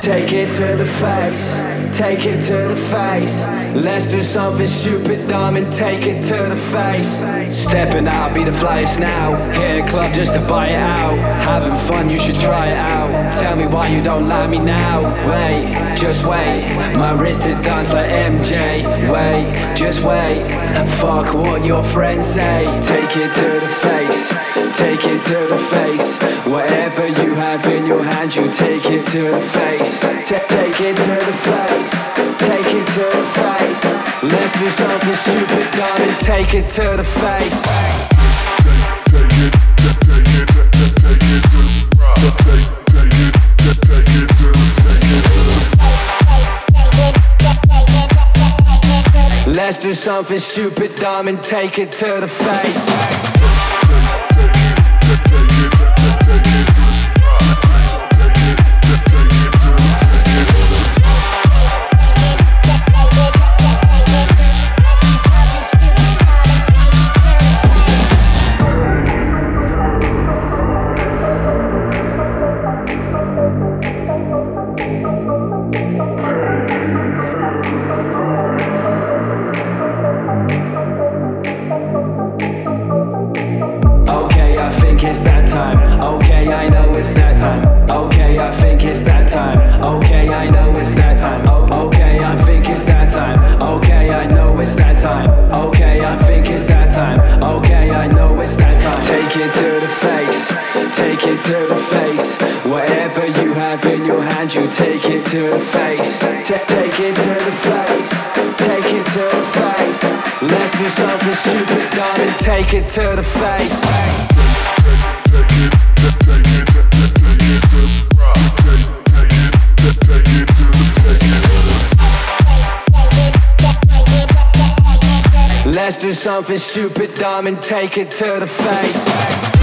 Take it to the face, take it to the face. Let's do something stupid, dumb and take it to the face. Stepping out, be the flyest now. Hit a club just to buy it out. Having fun, you should try it out. Tell me why you don't like me now. Wait, just wait. My wrist it dance like MJ. Wait, just wait. Fuck what your friends say. Take it to the face, take it to the face. Whatever you have in your hand, you take it to the face. Take it to the face, take it to the face. Let's do something stupid, dumb and take it to the face. Let's do something stupid, dumb and take it to the face. It's that time. Okay, I know it's that time. Okay, I think it's that time. Okay, I know it's that time. Okay, I think it's that time. Okay, I know it's that time. Okay, I think it's that time. Okay, I know it's that time. Take it to the face, take it to the face. Whatever you have in your hand, you take it to the face. Take it to the face, take it to the face. Let's do something stupid, dumb and take it to the face. Let's do something stupid, dumb and take it to the face.